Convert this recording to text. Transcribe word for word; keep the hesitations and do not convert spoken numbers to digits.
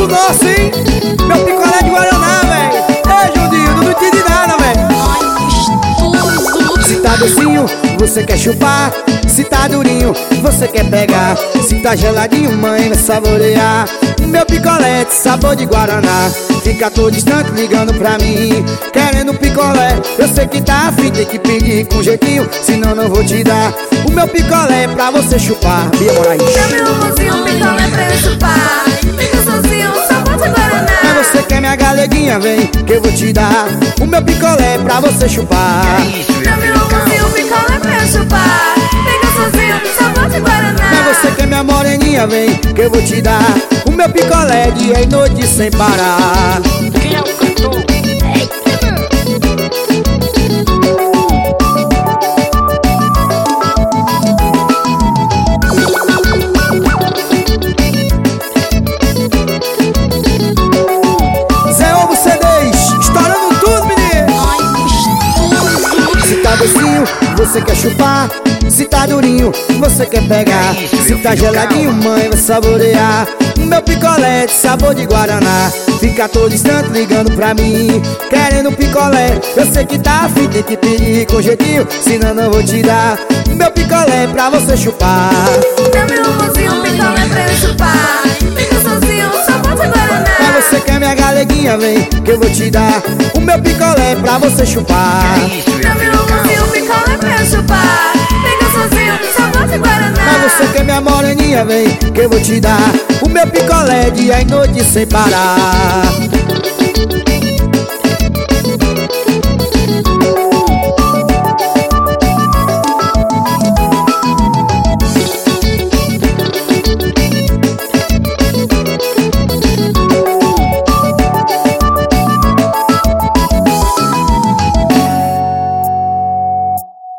tudo nosso, hein? Meu picolé de Guaraná, velho. Ei, Jundinho, não entendi nada, velho. Se tá docinho, você quer chupar. Se tá durinho, você quer pegar. Se tá geladinho, mãe, vai saborear. Meu picolé de sabor de Guaraná. Fica todo instante ligando pra mim, querendo picolé. Eu sei que tá afim, tem que pedir com jeitinho, senão não vou te dar. O meu picolé é pra você chupar. Bia Moraes. Dá meu amorzinho, um picolé pra eu chupar. Fica sozinho, sabor de Guaraná. Mas você quer minha galeguinha, vem, que eu vou te dar. O meu picolé é pra você chupar. Dá meu amorzinho, um picolé pra eu chupar. Fica sozinho, sabor de Guaraná. Mas você quer minha moreninha, vem, que eu vou te dar. O meu picolé dia e noite sem parar. Quem é o cantor? Zé Ovo C Ds, estourando tudo, menino. Se tá docinho, você quer chupar. Se tá durinho, você quer pegar. Se tá geladinho, mãe, vai saborear. Meu picolé de sabor de Guaraná. Fica todo instante ligando pra mim, querendo picolé. Eu sei que tá afim, tem que pedir com jeitinho, senão não vou te dar. Meu picolé é pra você chupar. Dá meu amorzinho, um picolé pra eu chupar. Fica sozinho, sabor de Guaraná. Mas você quer minha galeguinha, vem, que eu vou te dar. O meu picolé é pra você chupar. Dá meu amorzinho, um picolé pra eu chupar. Fica sozinho, sabor de Guaraná. Mas você quer minha moreninha, vem, que eu vou te dar. O meu picolé dia e noite sem parar.